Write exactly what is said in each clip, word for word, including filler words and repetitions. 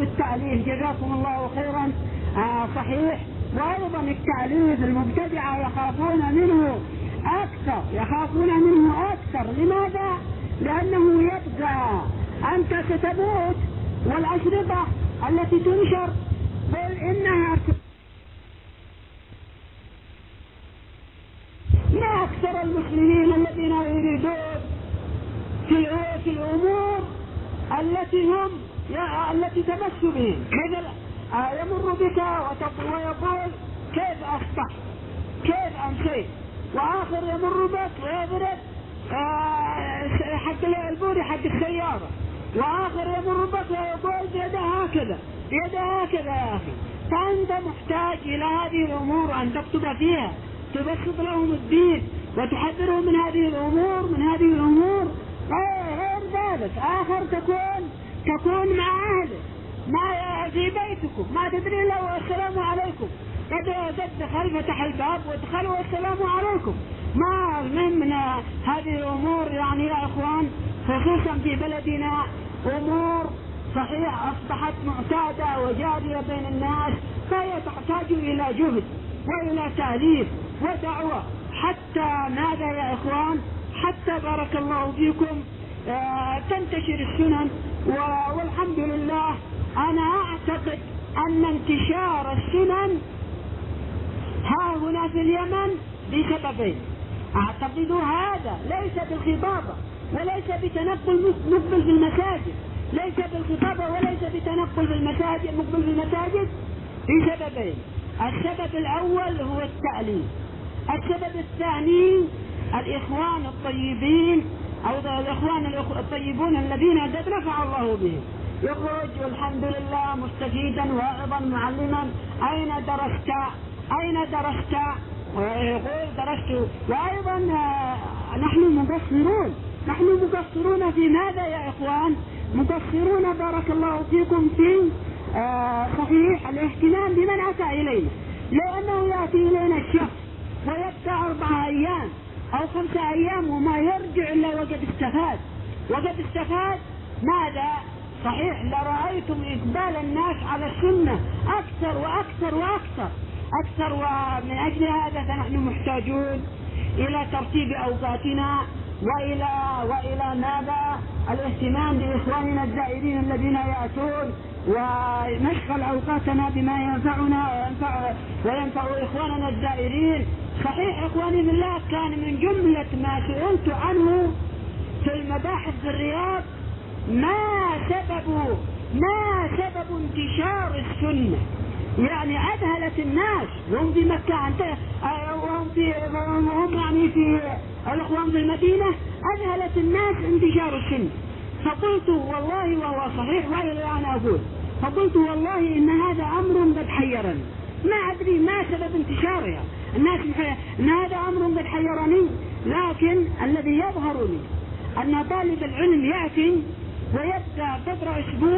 بالتأليف جزاكم الله خيرا. آه صحيح. وأيضا التأليف المبتدعة يخافون منه أكثر يخافون منه أكثر. لماذا؟ لأنه يبقى أنت ستموت والأشرطة التي تنشر بل إنها ما أكثر المسلمين الذين يريدون في في الأمور التي هم التي تمس بهم، مثل يمر بك ويقول كيف أصبحت كيف أمسيت، وآخر يمر بك ويضرب حق البوري حق السيارة، وآخر يمر بك ويقول يدها هكذا يدها هكذا. يا أخي فأنت محتاج إلى هذه الأمور أن تكتب فيها تبسط لهم الدين وتحذرهم من هذه الأمور من هذه الأمور غير ذلك. آخر تكون تكون مع أهله ما في بيتكم ما تدري له السلام عليكم، قد تدخل فتح الباب وادخل والسلام عليكم. ما من هذه الأمور يعني يا إخوان خصوصا في بلدنا أمور صحيح أصبحت معتادة وجارية بين الناس، فهي تحتاج إلى جهد وإلى تأليف ودعوة حتى ماذا يا إخوان حتى بارك الله فيكم آه تنتشر السنن. والحمد لله أنا أعتقد أن انتشار السنن ها هنا في اليمن بسببين. أعتقد هذا ليس بالخطابة وليس بتنقل مقبل في المساجد ليس بالخطابة وليس بتنقل في المساجد مقبل في المساجد بسببين. السبب الأول هو التأليف. السبب الثاني الإخوان الطيبين أو الإخوان الطيبون الذين قد نفع الله بهم يخرج والحمد لله مستفيدا واعظا معلما أين درست أين درست ويقول درست. وأيضا نحن مقصرون نحن مقصرون في ماذا يا إخوان مقصرون بارك الله فيكم في آه صحيح الاهتمام بمن أتى إلينا، لأنه يأتي إلينا الشخص ويبقى أربعة أيام أو خمسة أيام وما يرجع إلا وقد استفاد وقد استفاد ماذا صحيح. لرأيتم إقبال الناس على السنة أكثر وأكثر وأكثر أكثر ومن أجل هذا فنحن محتاجون إلى ترتيب أوقاتنا وإلى وإلى ماذا الاهتمام بإخواننا الزائرين الذين يأتون ونشغل أوقاتنا بما ينفعنا وينفع, وينفع إخواننا الزائرين. صحيح إخواني بالله كان من جملة ما سئلت عنه في المباحث في الرياض ما سبب ما سبب انتشار السنة، يعني أذهلت الناس وهم في مكة وهم في وهم يعني في الإخوان في المدينة أذهلت الناس انتشار السنة. فقلت والله وهو صحيح وإلى الآن أقول فقلت والله إن هذا أمر قد حيرني ما أدري ما سبب انتشارها الناس إن هذا أمر قد حيرني. لكن الذي يظهر لي أن طالب العلم يأتي ويبدأ قدر أسبوع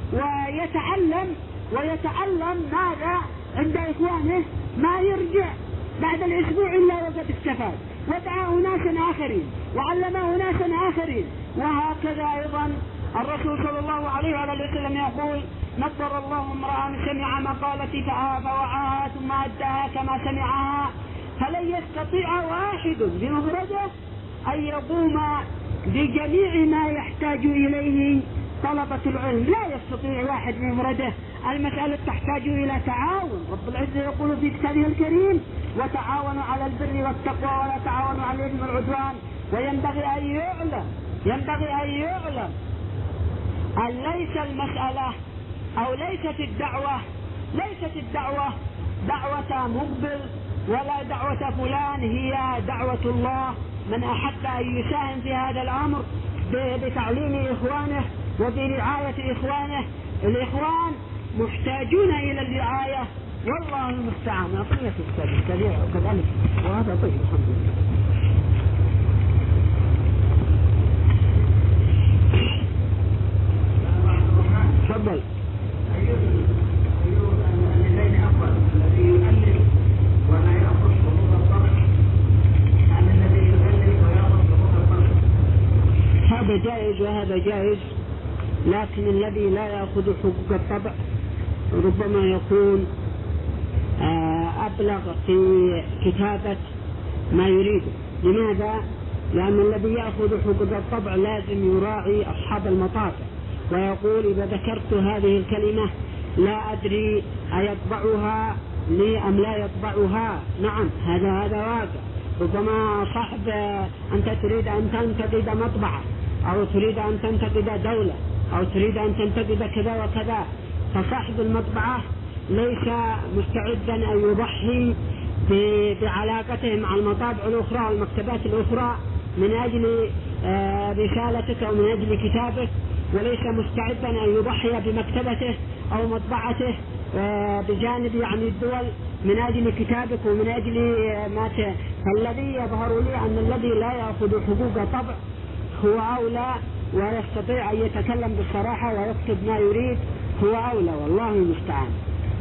ويتعلم ويتعلم ماذا عند إخوانه ما يرجع بعد الأسبوع إلا وقد استفاد ودعا أناسا آخرين وعلم أناسا آخرين. وهكذا أيضا الرسول صلى الله عليه وآله وسلم يقول نظر الله امرأ سمع مقالتي فوعاها ثم أداها كما سمعها فلن يستطيع واحد بمفرده أن يقوم بجميع ما يحتاج إليه طلبة العلم. لا يستطيع واحد بمفرده. المسألة تحتاج إلى تعاون. رب العزة يقول في كتابه الكريم وتعاونوا على البر والتقوى ولا تعاونوا على الإثم والعدوان. وينبغي أن يعلم ينبغي أن يعلم أن ليس المسألة أو ليست الدعوة ليست الدعوة دعوة مقبل ولا دعوة فلان، هي دعوة الله. من أحب أن يساهم في هذا الأمر بتعليم إخوانه وبرعاية إخوانه. الإخوان محتاجون إلى الرعاية والله المستعان. أطية السبيع كذلك وهذا طيب الحمد لله. تفضل. الذين أفضل الذي يؤلف ولا يأخذ حقوق الطرح عن الذي يؤلف ويأخذ حقوق الطرح؟ هذا جائز وهذا جائز، لكن الذي لا يأخذ حقوق الطبع ربما يكون أبلغ في كتابة ما يريده. لماذا؟ لأن الذي يأخذ حقوق الطبع لازم يراعي أصحاب المطابع، ويقول إذا ذكرت هذه الكلمة لا أدري أيطبعها لي أم لا يطبعها. نعم، هذا هذا واقع. ربما صاحب أنت تريد أن تنتقد مطبعة، أو تريد أن تنتقد دولة، أو تريد أن تنتقد كذا وكذا، فصاحب المطبعة ليس مستعدا أن يضحي بعلاقته مع المطابع الأخرى والمكتبات الأخرى من أجل رسالتك أو من أجل كتابك، وليس مستعدا أن يضحي بمكتبته أو مطبعته بجانب يعني الدول من أجل كتابك ومن أجل ما ت... فالذي يظهر لي أن الذي لا يأخذ حقوق طبع هو أولى ويستطيع أن يتكلم بالصراحة ويكتب ما يريد، هو أولى، والله المستعان.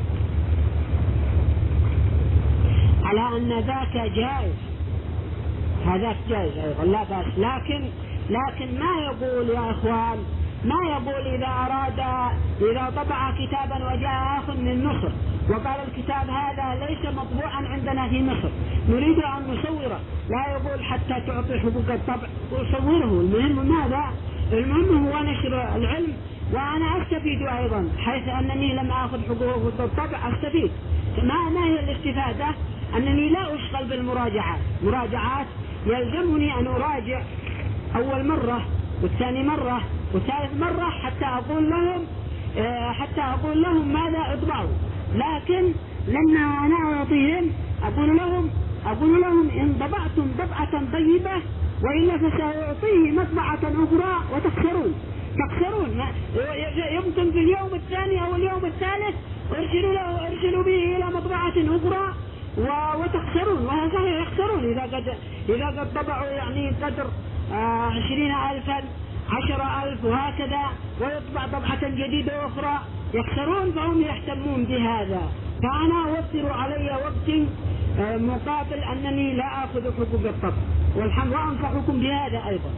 على أن ذاك جائز، هذاك جائز أيضا لا بأس، لكن لكن ما يقول يا أخوان، ما يقول إذا أراد إذا طبع كتابا وجاء آخر من مصر وقال الكتاب هذا ليس مطبوعا عندنا في مصر نريد أن نصوره، لا يقول حتى تعطي حقوق الطبع وصوره. المهم ماذا؟ المهم هو نشر العلم، وأنا أستفيد أيضا، حيث أنني لم أخذ حقوق الطبع أستفيد. ما ما هي الاستفادة؟ أنني لا أشغل بالمراجعات، مراجعات يلزمني أن أراجع أول مرة والثاني مرة والثالث مرة حتى أقول لهم حتى أقول لهم ماذا اطبعوا، لكن لما أنا أعطيهم أقول لهم أقول لهم إن طبعتم طبعة طيبة وإلا فسأعطيه مطبعة أخرى وتخسرون تخسرون يمكن في اليوم الثاني أو اليوم الثالث ارسلوا له ارسلوا به إلى مطبعة أخرى وتخسرون، وهذا يخسرون إذا قد إذا قد طبعوا يعني قدر عشرين ألفا عشرة ألف وهكذا، ويطبع طبعة جديدة أخرى يخسرون، فهم يهتمون بهذا. فأنا أوفر علي وقت مقابل أنني لا أخذ حقوق الطبع، والحمد وأنصحكم بهذا أيضا.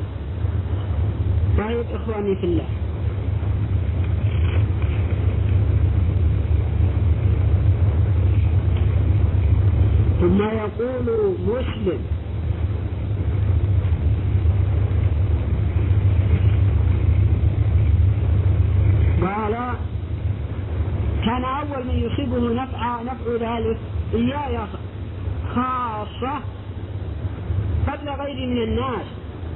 طيب إخواني في الله، ثم يقول مسلم قال كان أول من يصيبه نفع نفع ذلك إياي خاصة قبل غير من الناس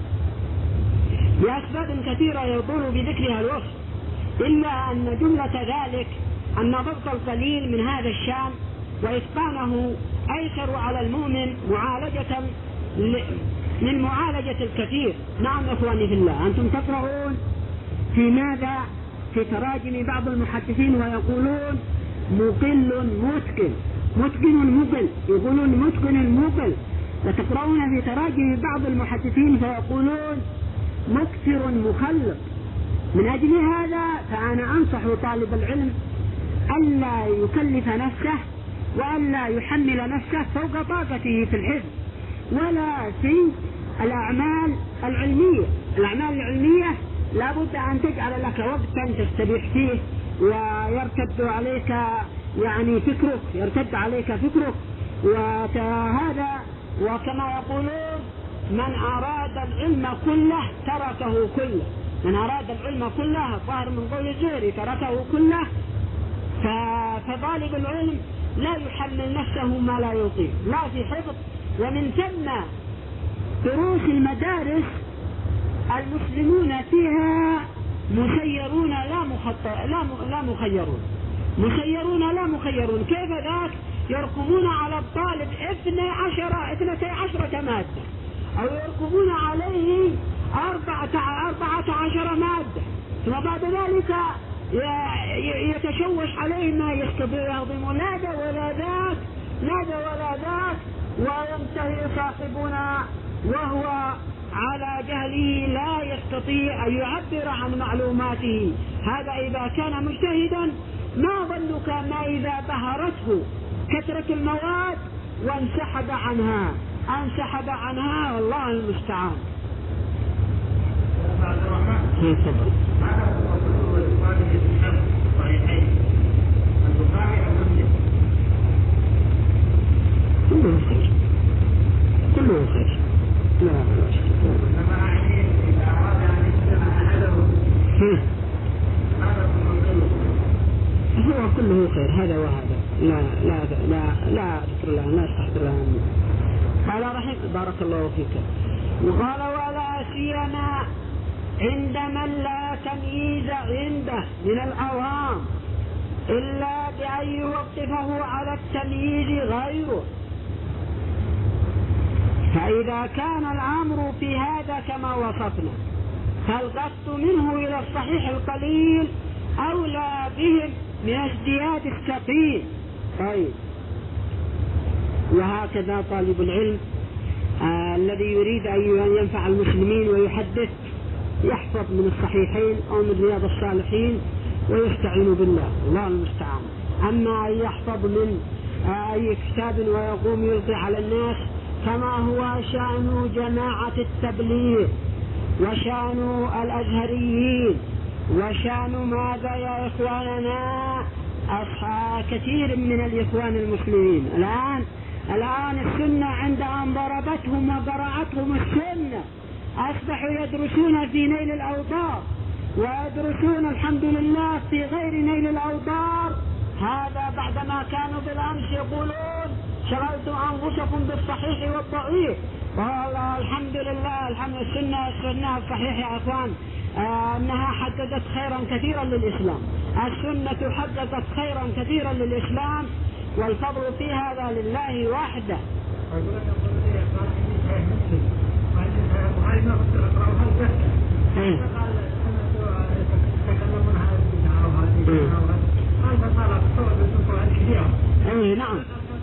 لأسباب كثيرة يطول بذكرها الوصف، إلا أن جملة ذلك أن ضبط القليل من هذا الشان وإتقانه أيسر على المؤمن معالجة من معالجة الكثير. نعم إخواني في الله، أنتم تقرؤون في ماذا؟ في تراجم بعض المحدثين ويقولون مقل متقن، متقن مقل، يقولون متقن مقل، وتقرؤون في تراجم بعض المحدثين فيقولون مكثر مخلط. من أجل هذا فأنا أنصح طالب العلم ألا يكلف نفسه وألا يحمل نفسه فوق طاقته في الحفظ ولا في الأعمال العلمية. الأعمال العلمية لا بد أن تجعل لك وقتا تستبيح فيه ويرتد عليك يعني فكرك يرتد عليك فكرك وهذا. وكما يقولون من أراد العلم كله تركه كله، من أراد العلم كله الظاهر من قول الزهري تركه كله. فطالب العلم لا يحمل نفسه ما لا يطيق لا في حفظ، ومن ثم دروس المدارس المسلمون فيها مسيرون لا مخطئ لا لا مخيرون مسيرون لا مخيرون. كيف ذاك؟ يرقمون على الطالب اثني عشر اثنتي عشرة مادة، أو يرقمون عليه أربعة أربعة عشر مادة، ثم بعد ذلك يتشوش عليه ما يستطيع يهضم لا ذا ولا ذاك لا ذا ولا ذاك، وينتهي صاحبنا وهو على جهله لا يستطيع أن يعبر عن معلوماته. هذا إذا كان مجتهدا، ما ظنك ما إذا بهرته كثرة المواد وانسحب عنها انسحب عنها والله المستعان. الراجل الحفظ الصحيحين البخاري أو مسلم؟ كله خير كله خير لا لا إنما يعني إذا أراد أن يسلم أحده هذا هو كله خير هذا وهذا لا لا لا لا أذكر الله لا أستحضر الله عنه. قال رحمه بارك الله فيك. وقال ولا سيما عند من لا تمييز عنده من العوام إلا بأن يوقفه على التمييز غيره. فإذا كان الأمر في هذا كما وصفنا فالقصد منه إلى الصحيح القليل أولى بهم من ازدياد الثقيل. طيب وهكذا طالب العلم آه الذي يريد أن ينفع المسلمين ويحدث يحفظ من الصحيحين أو من رياض الصالحين ويستعين بالله الله المستعان. أما أن يحفظ من آه أي كتاب ويقوم يلقي على الناس كما هو شأن جماعة التبليغ وشأن الأزهريين وشأن ماذا يا إخواننا أصحاب كثير من الإخوان المسلمين الآن الآن السنة عند أن ضربتهم وبرعتهم السنة أصبحوا يدرسون في نيل الأوطار ويدرسون الحمد لله في غير نيل الأوطار. هذا بعدما كانوا بالأمس يقولون شغلتم أنفسكم بالصحيح والضعيف. والله الحمد لله الحمد السنة السنة الصحيح يا أخوان آه أنها حققت خيرا كثيرا للإسلام. السنة حققت خيرا كثيرا للإسلام والفضل في هذا لله وحده. اي نعم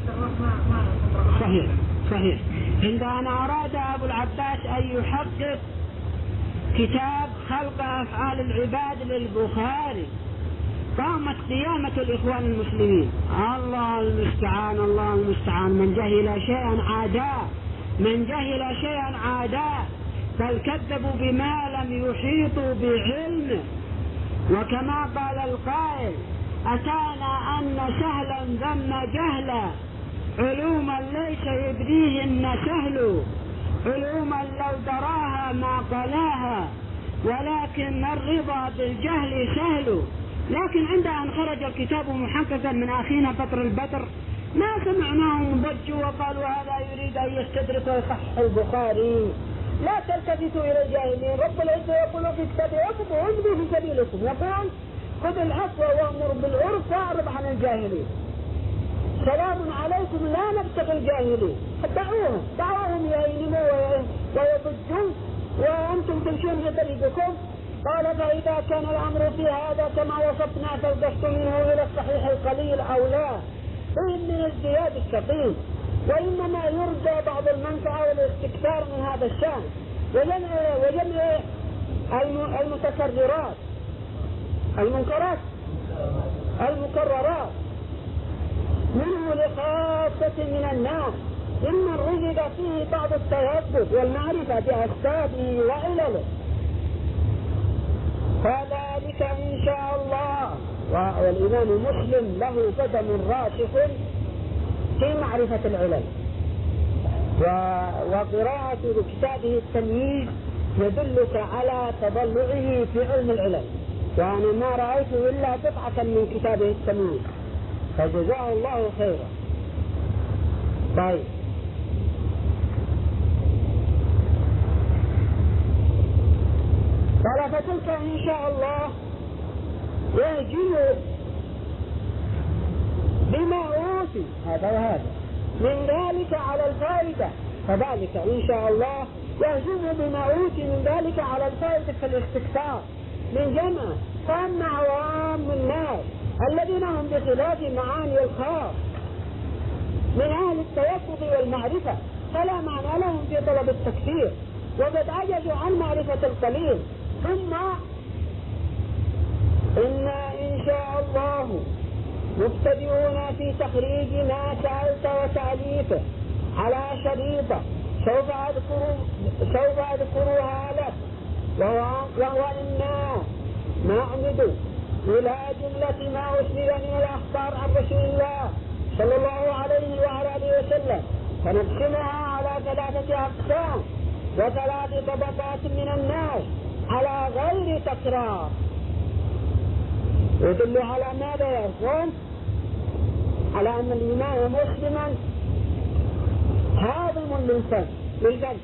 صحيح صحيح. عندما أراد أبو العباس أن يحقق كتاب خلق أفعال العباد للبخاري قامت قيامة الإخوان المسلمين الله المستعان الله المستعان. من جهل شيئا عاداه من جهل شيئا عاداه بل كذبوا بما لم يحيطوا بعلمه. وكما قال القائل أتانا أن سهلا ذم جهلا علوما ليس يبديهن سهل علوما لو دراها ما قلاها ولكن الرضا بالجهل سهل. لكن عند أن خرج الكتاب محققا من أخينا بطر البدر ما سمعناهم ضجوا وقالوا هذا يريد أن يستدرك ويصحح البخاري. لا تلتفتوا إلى الجاهلين. رب العزة يقول في كتابه امضوا في سبيلكم يقول خذ العفو وأمر بالعرف واعرض عن الجاهلين. سلام عليكم لا نبتغي الجاهلين. دعوهم دعوهم يهينموا ويضجوا وأنتم تمشون في طريقكم. قال فإذا كان الأمر في هذا كما وصفنا فالقصد منه إلى الصحيح القليل أو لا فإن من ازدياد الثقيل وإنما يرجى بعض المنفعة والاستكثار من هذا الشأن وجمع, وجمع المتكررات المنكرات المكررات منه لخاصة من الناس ممن رزق فيه بعض التيسر والمعرفة بأسبابه وعلله. فذلك إن شاء الله. والإمام مسلم له قدم راسخ في معرفة العلل وقراءة كتابه التمييز يدلك على تضلعه في علم العلل وأنا ما رأيت إلا قطعة من كتابه التمييز فجزاه الله خيرا. طيب قال فتلك إن شاء الله يهجم بما أوتي هذا وهذا من ذلك على الفائدة. فذلك إن شاء الله يهجم بما أوتي من ذلك على الفائدة في الاستكثار من جمع. فأما عوام الناس الذين هم بخلاف معاني الخاص من أهل التوسط والمعرفة فلا معنى لهم في طلب التكثير وقد عجزوا عن معرفة القليل. ثم إنا إن شاء الله مبتدئون في تخريج ما سألت وتأليفه على شريطة سوف أذكر سوف أذكرها لك وهو, وهو إنا نعمد إلى جملة ما أسند من الأخبار عن رسول الله صلى الله عليه وعلى آله وسلم، فنقسمها على ثلاثة أقسام وثلاث طبقات من الناس على غير تكرار. يدل على ماذا يا إخوان؟ على أن الإمام مسلما هاضم للفم للفم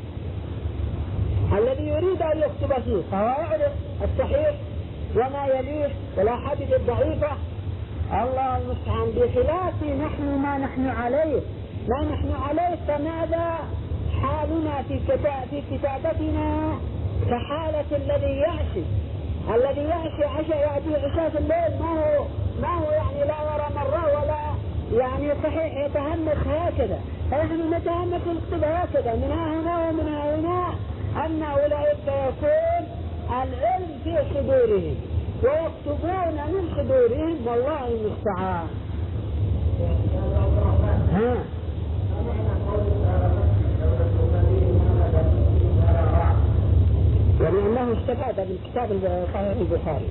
الذي يريد أن يكتب فيه، فهو يعرف الصحيح وما يليه والأحاديث الضعيفة. الله المستعان. بخلاف نحن ما نحن عليه ما نحن عليه فماذا حالنا في في كتابتنا؟ كحالة الذي يعشي الذي يعشي عشاء يأتي عشاء في الليل، ما هو ما هو يعني لا يرى مرة ولا يعني صحيح يتهمس هكذا، فنحن نتهمس ونكتب هكذا من هنا ومن هنا. أن أولئك يكون العلم في صدورهم ويكتبون من صدورهم، والله المستعان. ها ولأنه استفاد من كتاب صحيح البخاري،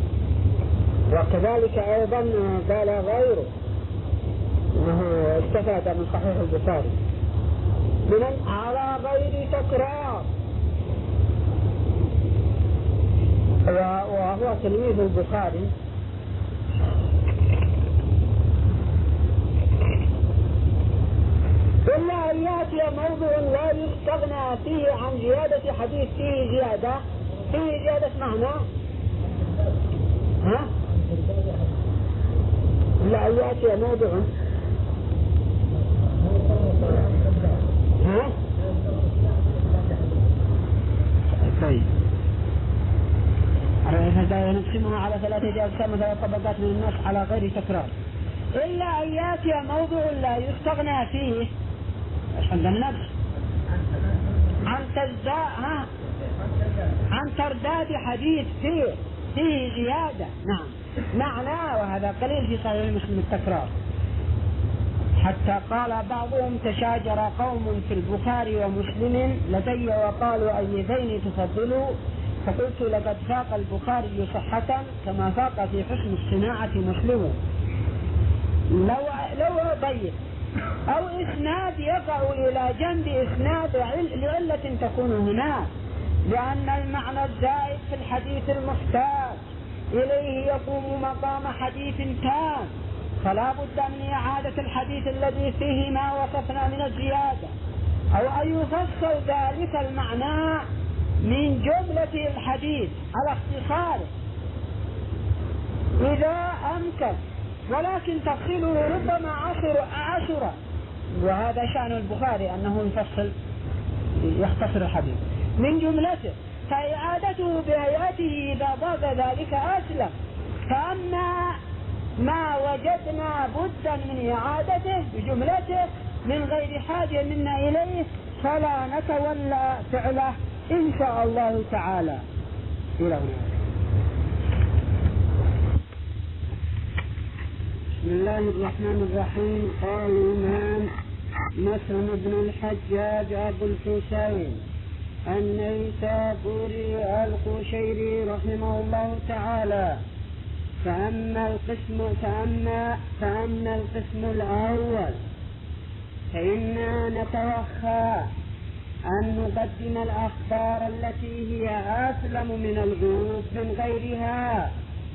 وكذلك أيضا قال غيره أنه استفاد من صحيح البخاري من على غير تكرار، وهو تلميذ البخاري. إلا أن يأتي موضوع لا يستغنى فيه عن زيادة حديث فيه زيادة فيه زيادة معنى. ها؟ إلا أن يأتي موضوع ها؟ طيب هذا نقسمها على ثلاثة أقسام ثلاث طبقات من الناس على غير تكرار. إلا أن يأتي موضوع لا يستغنى فيه عند النفس عن تزداد ها عن ترداد حديث فيه فيه زيادة. نعم معناه، وهذا قليل في صحيح مسلم التكرار، حتى قال بعضهم تشاجر قوم في البخاري ومسلم لدي وقالوا أيذين تفضلوا، فقلت لقد فاق البخاري صحة كما فاق في حسن الصناعة مسلم. لو لو ضيق أو إسناد يقع إلى جنب إسناد لعلة تكون هناك، لأن المعنى الزائد في الحديث المحتاج إليه يقوم مقام حديث تام، فلا بد من إعادة الحديث الذي فيه ما وصفنا من الزيادة، أو أن يفصل ذلك المعنى من جملة الحديث على اختصاره إذا أمكن، ولكن تفصيله ربما عشر عشر وهذا شأن البخاري أنه يفصل يختصر الحديث من جملته، فإعادته بآياته إذا ضاق ذلك أسلم. فأما ما وجدنا بدا من إعادته بجملته من غير حاجة منا إليه فلا نتولى فعله إن شاء الله تعالى. إلى هنا. بسم الله الرحمن الرحيم. قال الإمام مسلم بن الحجاج أبو الحسين النيسابوري القشيري رحمه الله تعالى: فأما القسم فأما فأما القسم الأول فإنا نتوخى أن نقدم الأخبار التي هي أسلم من العروف من غيرها،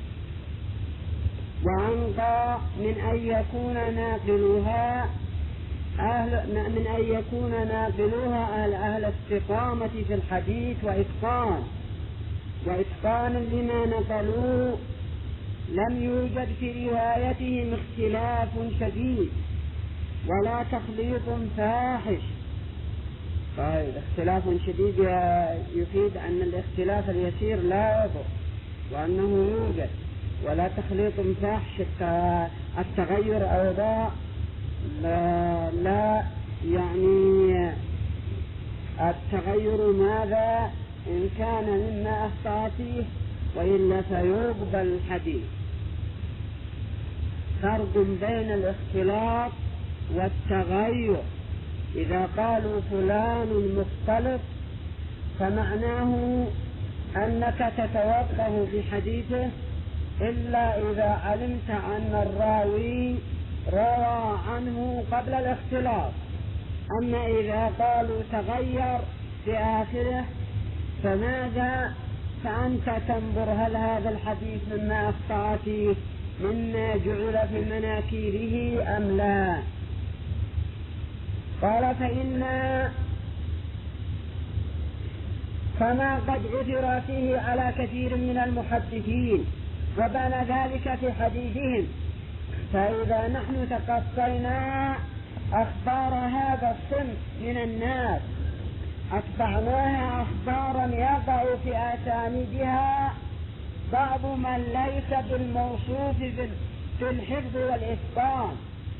وأنقى من أن يكون ناقلوها أهل من أن يكون ناقلوها أهل, أهل استقامة في الحديث وإتقان وإتقان لما نقلوه، لم يوجد في روايتهم اختلاف شديد ولا تخليط فاحش. طيب اختلاف شديد يفيد أن الاختلاف اليسير لا يضر وأنه يوجد، ولا تخليط فاحش التغير أوضاع لا, لا يعني التغير ماذا إن كان مما أخطأ فيه وإلا فيقبل الحديث. فرق بين الاختلاط والتغير: إذا قالوا فلان مختلط فمعناه أنك تتوقف في حديثه إلا إذا علمت أن الراوي روى عنه قبل الاختلاط. أما إذا قالوا تغير في آخره فماذا؟ فأنت تنظر هل هذا الحديث مما أخطأ فيه مما جعل في مناكيره أم لا. قال فإن فما قد عثر فيه على كثير من المحدثين وبان ذلك في حديثهم. فإذا نحن تقصينا أخبار هذا الصنف من الناس أتبعناها أخبارا يقع في أسانيدها بعض من ليس بالموصوف في الحفظ والإتقان،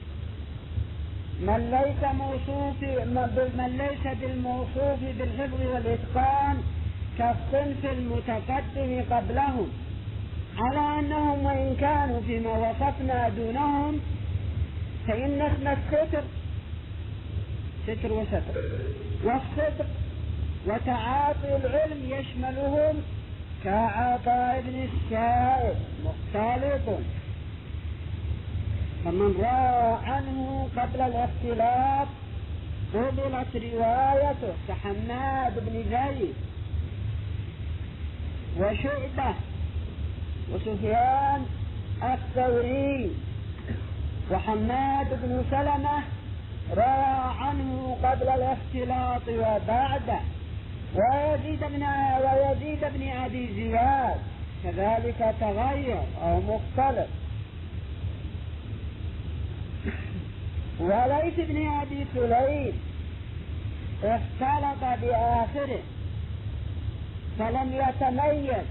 من ليس موصوف من ليس بالموصوف بالحفظ والإتقان كالصنف المتقدم قبلهم، على أنهم وإن كانوا فيما وصفنا دونهم فإن اسم الستر ستر وستر والصدق وتعاطي العلم يشملهم كعطاء بن السائب مختلط، فمن روى عنه قبل الاختلاط قبلت روايته كحماد بن زيد وشعبة وسفيان الثوري وحماد بن سلمة روى عنه قبل الاختلاط وبعده، ويزيد بن ويزيد بن أبي زياد كذلك تغير أو مختلط، وليس بن أبي سليم اختلط بآخره فلم يتميز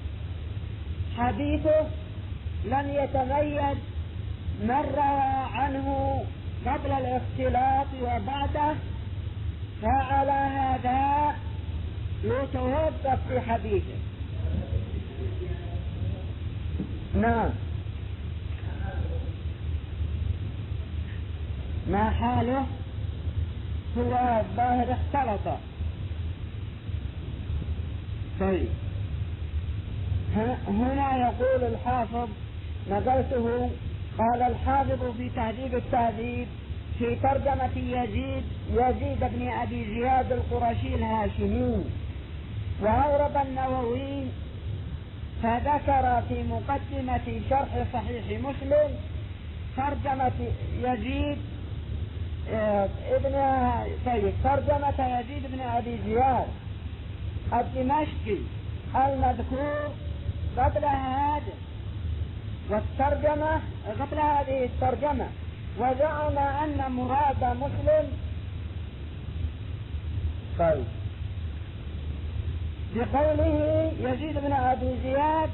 حديثه، لم يتميز من روى عنه قبل الاختلاط وبعده، فعلى هذا يتوقف في حديثه. نعم، ما حاله؟ هو الظاهر اختلط. طيب هنا يقول الحافظ نقلته، قال الحافظ في تهذيب التهذيب في ترجمة يزيد يزيد بن أبي زياد القرشي الهاشمي، وأورد النووي فذكر في مقدمة شرح صحيح مسلم ترجمة يزيد ابن طيب ترجمة يزيد بن أبي زياد الدمشقي المذكور قبل هذا والترجمة قبل هذه الترجمة، وزعم أن مراد مسلم طيب بقوله يزيد بن أبي زياد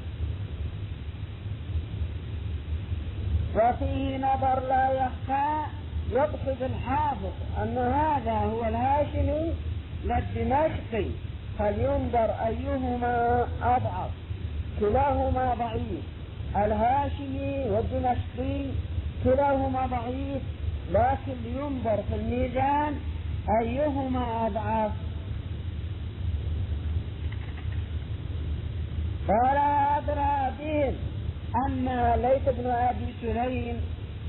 وفيه نظر لا يخفى، يقصد الحافظ أن هذا هو الهاشمي لا الدمشقي، فلينظر أيهما أضعف، كلاهما ضعيف، الهاشمي والدمشقي كلاهما ضعيف، لكن لينظر في الميزان أيهما أضعف. قال أدرى بهم. أما ليث بن أبي سليم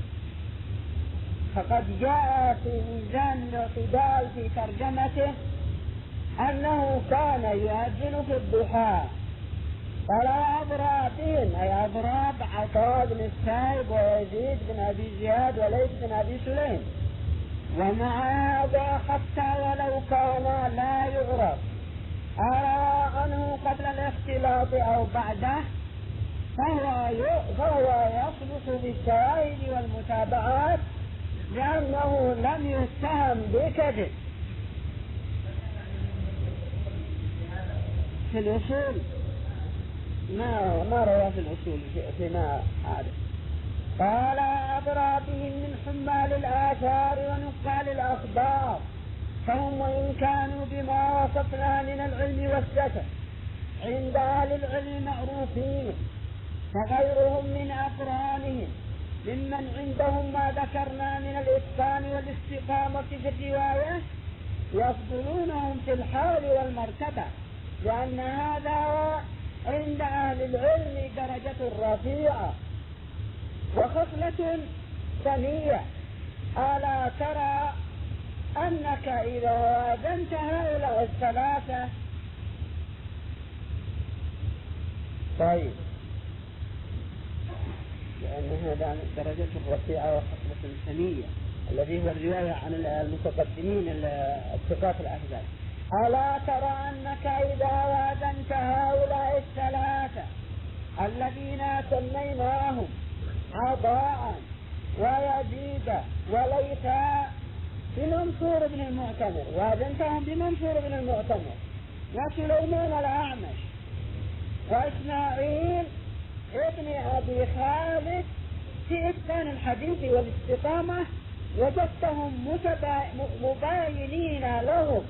فقد جاء في ميزان الاعتدال في ترجمته أنه كان يؤذن في الضحى، قال أدرى بهم أي أضراب عطاء بن السائب ويزيد بن أبي زياد وليث بن أبي سليم، ومع هذا حتى ولو كان لا يعرف أرى عنه قبل الاختلاط أو بعده فهو فهو يصلح بالشواهد والمتابعات لأنه لم يتهم بكذب. في الأصول ما ما روى في الأصول فيما عاد. قال أدرى بهم من حمال الآثار ونقال الأخبار، فهم وإن كانوا بما وصفنا من العلم والذكر عند أهل العلم معروفين، فغيرهم من أقرانهم ممن عندهم ما ذكرنا من الإتقان والاستقامة في الرواية يفضلونهم في الحال والمرتبة، لأن هذا عند أهل العلم درجة رفيعة وخصلة ثانية. ألا ترى أنك إذا وازنت هؤلاء الثلاثة طيب، لأن هذا درجة رفيعة وخصلة ثانية الذي هو الرواية عن المتقدمين الثقات الأحزاب. ألا ترى أنك إذا وازنت هؤلاء الثلاثة الذين سميناهم عطاء ويزيد وليثا بمنصور بن المعتمر، وازنتهم بمنصور بن المعتمر وسليمان الأعمش وإسماعيل ابن أبي خالد في إتقان الحديث والاستقامة، وجدتهم مباينين لهم.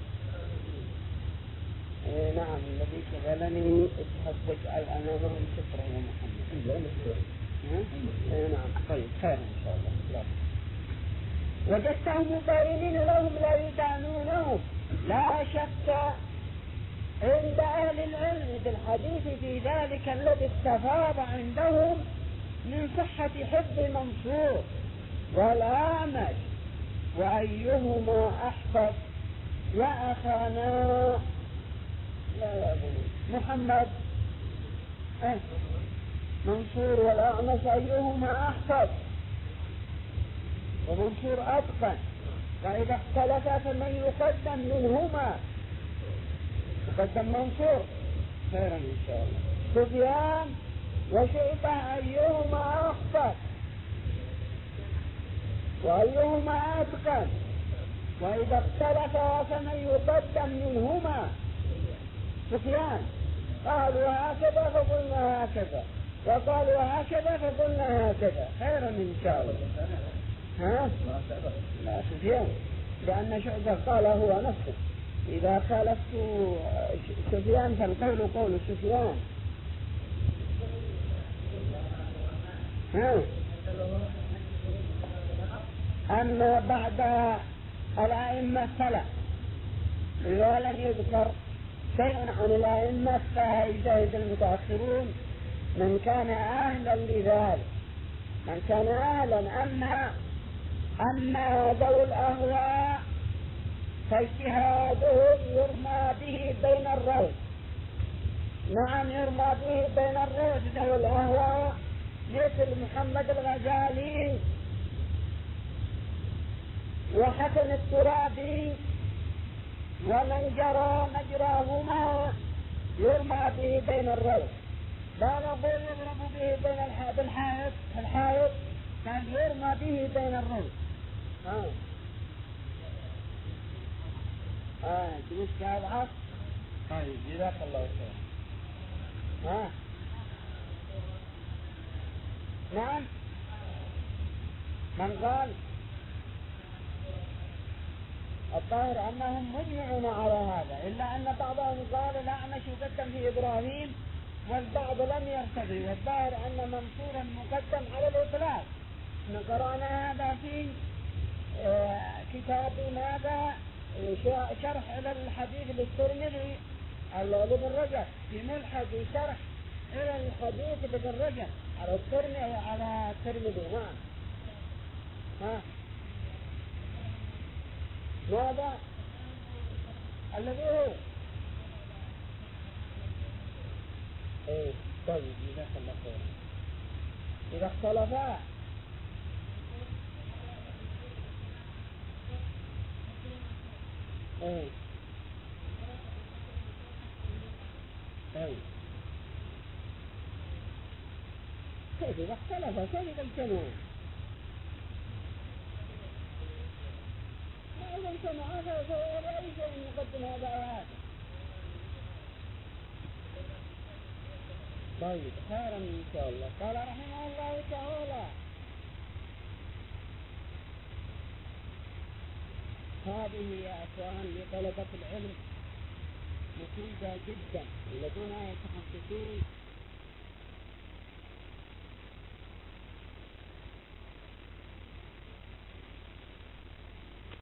إيه نعم، الذي شغلني اتحبك أمامهم كفر يا محمد. إيه نعم، طيب خير إن شاء الله. وجدتهم مباينين لهم لا يدانونهم. لا شك عند أهل العلم بالحديث في ذلك الذي استفاض عندهم من صحة حفظ منصور والأعمش، وأيهما أحفظ يا أخانا لا يا بني محمد أه. منصور والأعمش أيهما أحفظ؟ ومنصور أتقن، فإذا اختلفا فمن يقدم منهما؟ يقدم منصور خيرا إن شاء الله. سفيان وشعبة أيهما أخطأ وأيهما أتقن؟ وإذا اختلفا فمن يقدم منهما؟ سفيان. قالوا هكذا فقلنا هكذا، وقالوا هكذا فقلنا هكذا، خيرا إن شاء الله. ها؟ لا سفيان، لأن شعبة قال هو نفسه. إذا خالفت سفيان فالقول قول سفيان. ها؟ أما بعد الأئمة الثلاثة ولم يذكر شيء عن الأئمة فيجتهد المتأخرون من كان أهلا لذلك، من كان أهلا. أما أما ذوي الأهواء فاجتهادهم يرمى به بين الروض. نعم يرمى به بين الروض ذوي الأهواء مثل محمد الغزالي وحسن الترابي ومن جرى مجراهما يرمى به بين الروض. لا نقول يضرب به بين الحائط الحائط بل يرمى به بين الروض. ها اه تمسك هذا العصر. طيب جزاك الله خير. ها نعم، من قال الظاهر أنهم مجمعون على هذا، إلا أن بعضهم قال الأعمش يقدم في إبراهيم والبعض لم يرتضي، والظاهر أن منصورا مقدم على الإطلاق. قرأنا هذا في كتاب ماذا شرح إلى الحديث للترمذي لابن رجب، في ملحق شرح إلى الحديث لابن رجب على الترمذي على الترمذي. نعم ها ماذا الذي هو ايه طيب جزاك الله خيرا. إذا اختلفا ايه ايه كيف إذا اختلفا كيف اجتمعوا؟ إذا اجتمعوا فهو أي شيء يقدم هذا أو هذا. طيب خيرا إن شاء الله. قال رحمه الله تعالى هذه يا أخوان لطلبة العلم مفيدة جدا الذين يتخصصون